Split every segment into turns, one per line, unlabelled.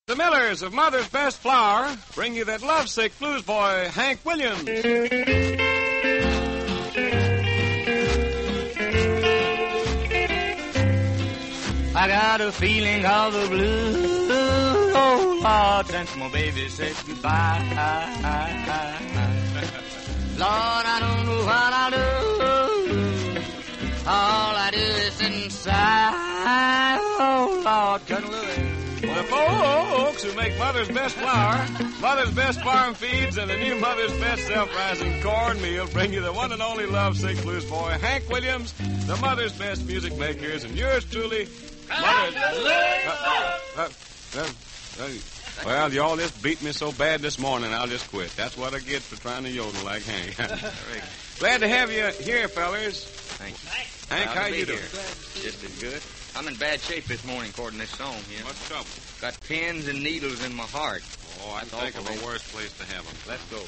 The Millers of Mother's Best Flour bring you that lovesick blues boy, Hank Williams.
I got a feeling of the blues, oh Lord, since my baby said goodbye. Lord, I don't know what I do. All I do is sit inside. Oh Lord, couldn't live.
The folks who make Mother's Best Flour, Mother's Best Farm Feeds, and the new Mother's Best Self-Rising Cornmeal bring you the one and only lovesick blues boy, Hank Williams, the Mother's Best Music Makers, and yours truly, Mother's... Well, y'all just beat me so bad this morning, I'll just quit. That's what I get for trying to yodel like Hank. Glad to have you here, fellers.
Thank you.
Hank, how you doing?
Just as good. I'm in bad shape this morning, according to this song here.
What's the trouble?
Got pins and needles in my heart.
Oh, I think of a worse place to have them.
Let's go.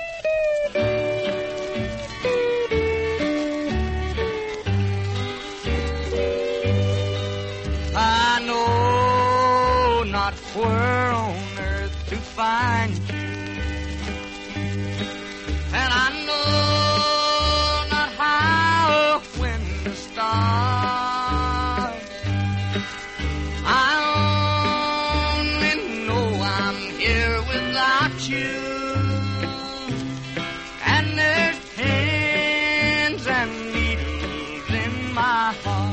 I know not where on earth to find you, and I know not how or when to start. I only know I'm here without you, and there's pins and needles in my heart.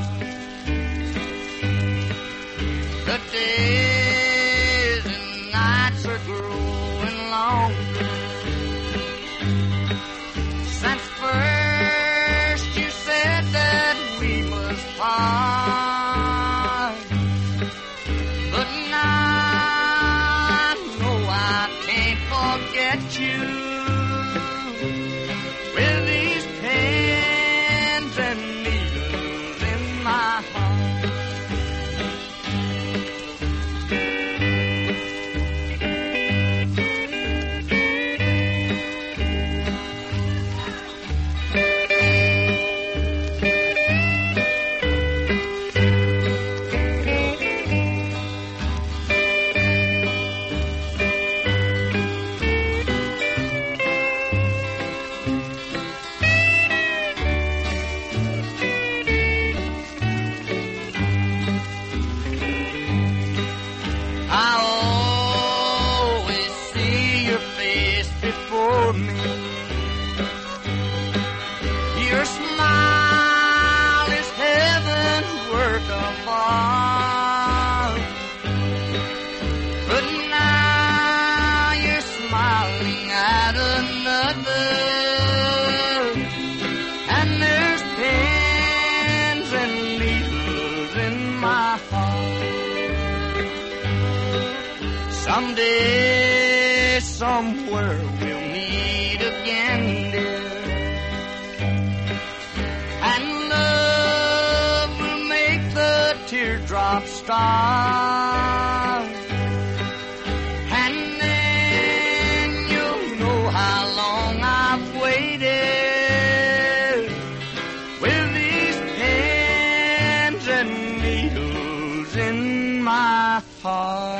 The days and nights are growing longer since first you said that we must part. But now I know I can't forget you with these pins and needles in my heart. Your smile is heaven's work of art. But now you're smiling at another, and there's pins and needles in my heart. Someday, somewhere we'll meet again, dear. Teardrops start, and then you'll know how long I've waited with these pins and needles in my heart.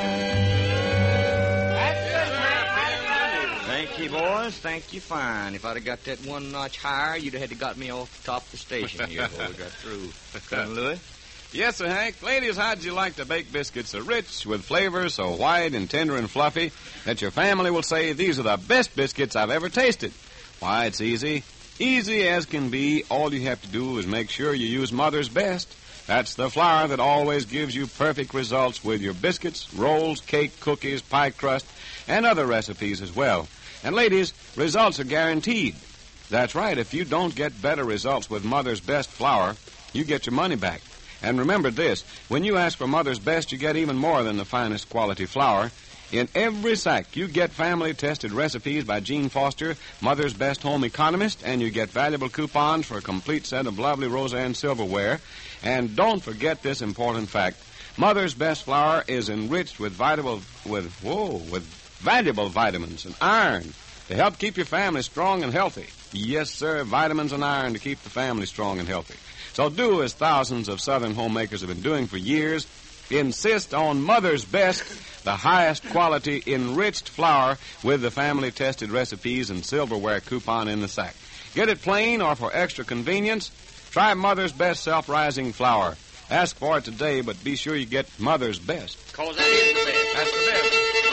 Thank you, boys. Thank you fine. If I'd have got that one notch higher, you'd have had to got me off the top of the station here before we got through. Cousin Louis?
Yes, sir, Hank. Ladies, how'd you like to bake biscuits so rich with flavor, so white and tender and fluffy that your family will say these are the best biscuits I've ever tasted? Why, it's easy. Easy as can be. All you have to do is make sure you use Mother's Best. That's the flour that always gives you perfect results with your biscuits, rolls, cake, cookies, pie crust, and other recipes as well. And ladies, results are guaranteed. That's right. If you don't get better results with Mother's Best flour, you get your money back. And remember this, when you ask for Mother's Best, you get even more than the finest quality flour. In every sack, you get family-tested recipes by Gene Foster, Mother's Best Home Economist, and you get valuable coupons for a complete set of lovely Roseanne silverware. And don't forget this important fact. Mother's Best flour is enriched with valuable vitamins and iron to help keep your family strong and healthy. Yes, sir, vitamins and iron to keep the family strong and healthy. So do as thousands of Southern homemakers have been doing for years. Insist on Mother's Best the highest quality enriched flour with the family-tested recipes and silverware coupon in the sack. Get it plain or for extra convenience, try Mother's Best Self-Rising Flour. Ask for it today, but be sure you get Mother's Best.
'Cause that is the best.
That's the best.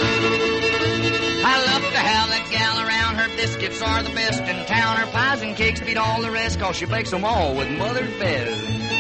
I love to have that gal around. Her biscuits are the best in town. Her pies and cakes beat all the rest, 'cause she bakes them all with Mother's Best.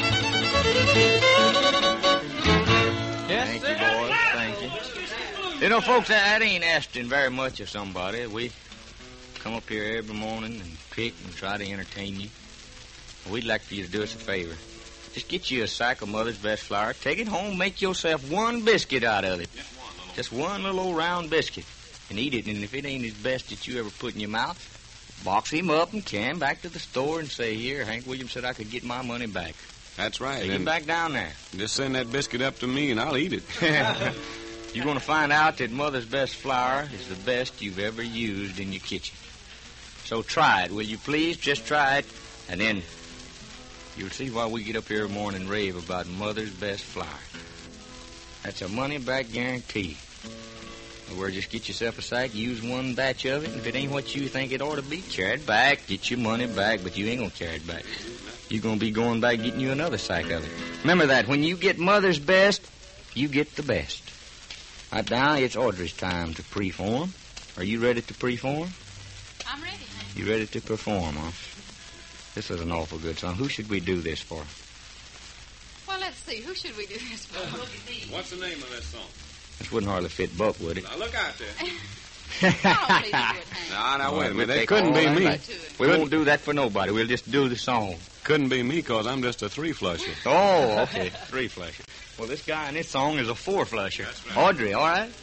Yes, thank you, boys. Thank you. You know, folks, that ain't asking very much of somebody. We come up here every morning and pick and try to entertain you. We'd like for you to do us a favor. Just get you a sack of Mother's Best flour. Take it home, make yourself one biscuit out of it. Just one little old round biscuit. And eat it, and if it ain't his best that you ever put in your mouth, box him up and carry him back to the store and say, "Here, Hank Williams said I could get my money back."
That's right.
Take him back down there.
Just send that biscuit up to me, and I'll eat it.
You're going to find out that Mother's Best flour is the best you've ever used in your kitchen. So try it, will you please? Just try it, and then you'll see why we get up here every morning and rave about Mother's Best flour. That's a money-back guarantee. Or just get yourself a sack, use one batch of it, and if it ain't what you think it ought to be, carry it back, get your money back, but you ain't going to carry it back. You're going to be going back getting you another sack of it. Remember that, when you get Mother's Best, you get the best. Right now, it's Audrey's time to preform. Are you ready to preform?
I'm ready, Hank.
You ready to perform, huh? This is an awful good song. Who should we do this for?
Well, let's see. Who should we do this for?
What's the name of that song?
This wouldn't hardly fit Buck, would it?
Now, look out there.
Oh, please do it, Hank.
Now, wait a minute. It
Take
couldn't
all
be
that
me.
back. We won't do that for nobody. We'll just do the song.
Couldn't be me, because I'm just a three-flusher.
Oh, okay. Three-flusher. Well, this guy in this song is a four-flusher.
That's right.
Audrey, all right?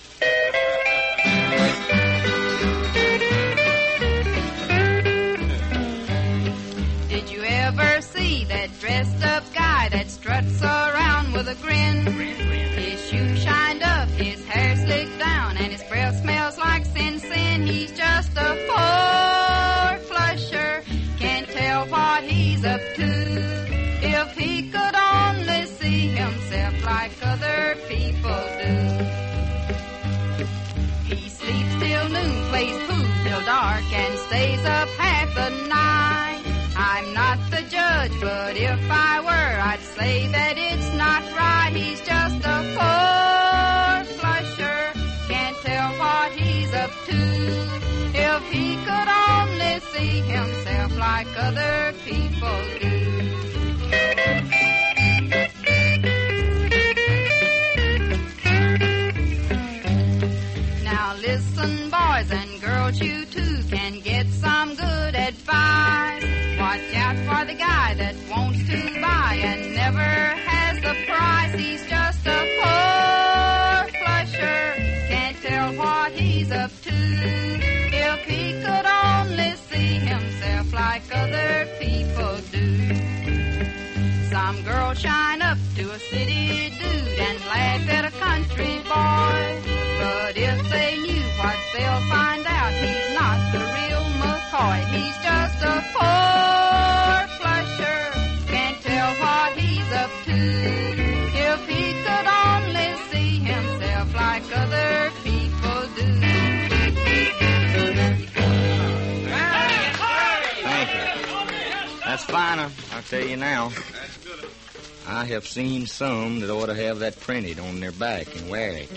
Did you ever see that dressed-up guy that struts around with a grin? His shoes shined up, his hair slicked down, and his breath smells like sin. He's just a four-flusher. Can't tell what he's up to. If he could only see himself like other people do. He sleeps till noon, plays pool till dark, and stays up half the night. I'm not the judge, but if I were, I'd say that it's not right. He's just a four-flusher. Can't tell what he's up to. If he could only see himself like other people do. Now listen, boys and girls, you too can get some good advice. Watch out for the guy that wants to buy and never has the price. He's just a four-flusher. Can't tell what he's up to. If he could only see himself like other people do. Some girls shine up to a city dude and laugh at a country boy. But if they knew what they'll find out, he's not the real McCoy. He's just a four-flusher. Can't tell what he's up to. If he could only see himself like other people do.
Thank you. That's finer, I'll tell you now. I have seen some that ought to have that printed on their back and wear it.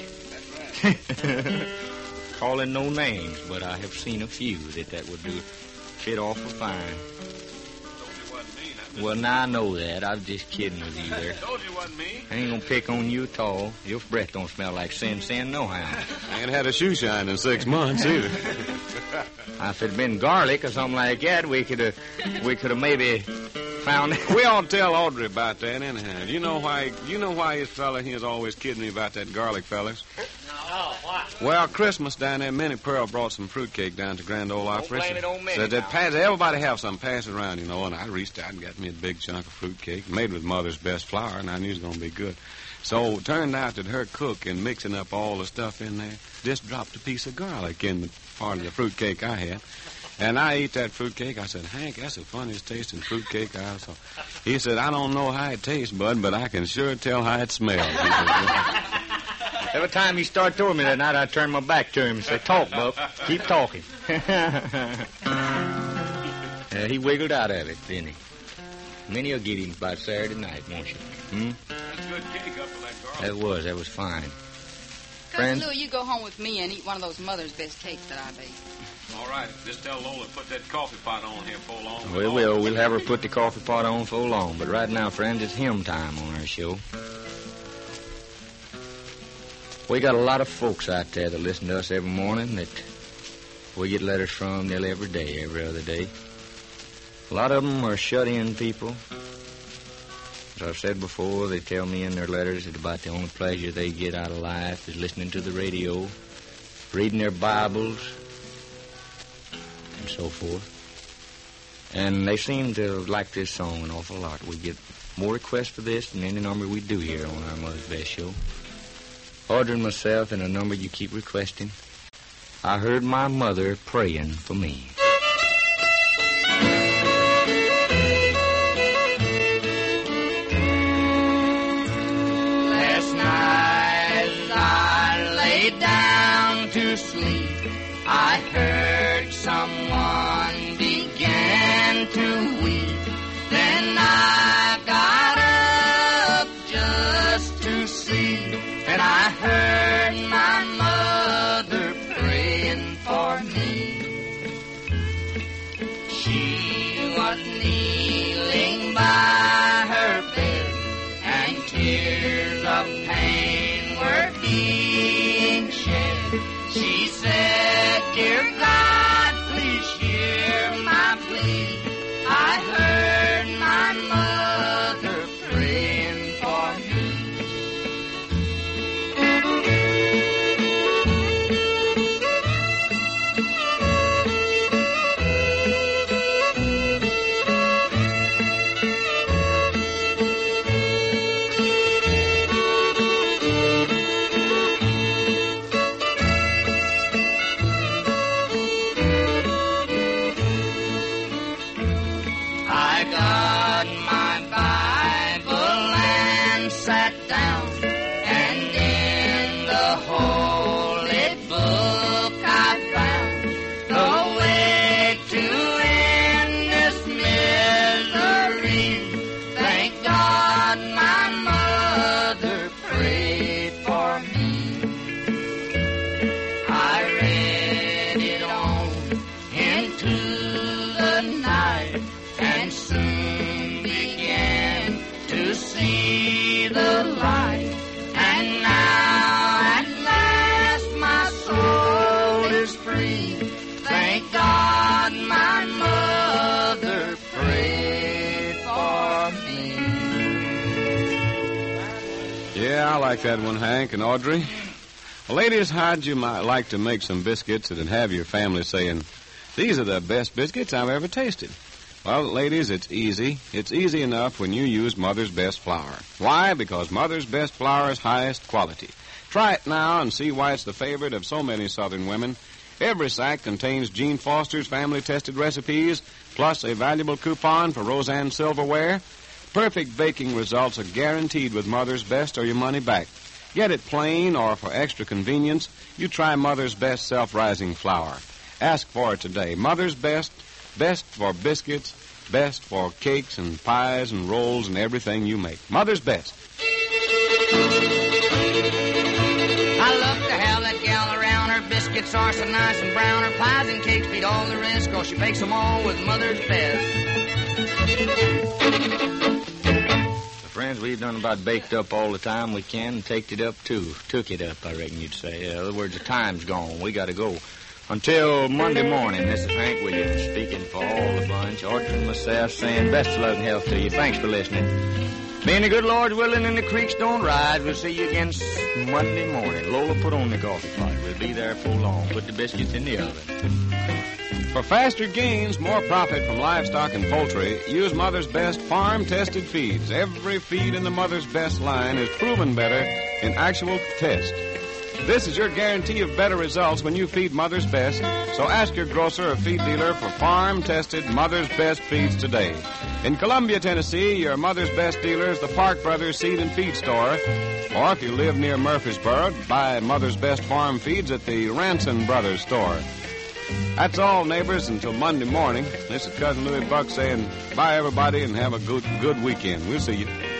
Calling no names, but I have seen a few that would do fit awful fine. Well, now I know that. I'm just kidding with you there.
Told you it wasn't me.
I ain't gonna pick on you at all. Your breath don't smell like sin no how.
I ain't had a shoe shine in 6 months either.
If it'd been garlic or something like that, we could have maybe found.
We ought to tell Audrey about that anyhow. You know why his fella he is always kidding me about that garlic, fellas?
No, what?
Well, Christmas down there, Minnie Pearl brought some fruitcake down to Grand Ole Opry.
blame it on Minnie
Said that
now.
everybody have some, pass it around, and I reached out and got me a big chunk of fruitcake made with Mother's Best flour, and I knew it was going to be good. So it turned out that her cook, in mixing up all the stuff in there, just dropped a piece of garlic in the part of the fruitcake I had. And I ate that fruitcake. I said, Hank, that's the funniest tasting fruitcake I saw. He said, I don't know how it tastes, bud, but I can sure tell how it smells.
Every time he started toward me that night, I'd turn my back to him and say, talk, Buck. Keep talking. He wiggled out of it, didn't he? Minnie will get him by Saturday night, won't you?
That's good cake up for that girl.
That was fine.
Cousin Lou, you go home with me and eat one of those Mother's Best cakes that I baked.
All right. Just tell Lola to put that coffee pot on here for long.
We will. We'll have her put the coffee pot on for long. But right now, friends, it's hymn time on our show. We got a lot of folks out there that listen to us every morning that we get letters from nearly every day, every other day. A lot of them are shut-in people. As I've said before, they tell me in their letters that about the only pleasure they get out of life is listening to the radio, reading their Bibles, and so forth. And they seem to like this song an awful lot. We get more requests for this than any number we do here on our Mother's Best show. Audrey and myself and a number you keep requesting. I heard my mother praying for me.
Last night as I lay down to sleep, I heard someone began to weep. Then I got up just to see, and I heard my mother praying for me. She was kneeling by her bed, and tears of pain were being shed. She said, "Dear God, please hear my plea. I heard my mother praying for me." I got my Bible and sat down, and in the holy book I found the way to end this misery. Thank God my mother prayed for me. I read it on into the night, and soon began to see the light. And now at last my soul is free. Thank God my mother prayed for me.
Yeah, I like that one, Hank and Audrey. Well, ladies, how'd you might like to make some biscuits that'd have your family saying, "These are the best biscuits I've ever tasted"? Well, ladies, it's easy. It's easy enough when you use Mother's Best flour. Why? Because Mother's Best flour is highest quality. Try it now and see why it's the favorite of so many Southern women. Every sack contains Gene Foster's family-tested recipes, plus a valuable coupon for Roseanne silverware. Perfect baking results are guaranteed with Mother's Best or your money back. Get it plain or for extra convenience, you try Mother's Best self-rising flour. Ask for it today. Mother's Best, best for biscuits, best for cakes and pies and rolls and everything you make. Mother's Best.
I love to have that gal around. Her biscuits are so nice and brown. Her pies and cakes beat all the rest, 'cause she bakes them all with Mother's Best.
Friends, we've done about baked up all the time we can and taked it up, too. Took it up, I reckon you'd say. In other words, the time's gone. We got to go. Until Monday morning, this is Hank Williams speaking for all the bunch. Audrey and myself saying best of luck and health to you. Thanks for listening. Being the good Lord's willing and the creeks don't rise, we'll see you again Monday morning. Lola, put on the coffee pot. We'll be there for long. Put the biscuits in the oven.
For faster gains, more profit from livestock and poultry, use Mother's Best farm-tested feeds. Every feed in the Mother's Best line is proven better in actual test. This is your guarantee of better results when you feed Mother's Best. So ask your grocer or feed dealer for farm-tested Mother's Best feeds today. In Columbia, Tennessee, your Mother's Best dealer is the Park Brothers Seed and Feed Store. Or if you live near Murfreesboro, buy Mother's Best farm feeds at the Ranson Brothers store. That's all, neighbors, until Monday morning. This is Cousin Louie Buck saying bye, everybody, and have a good weekend. We'll see you.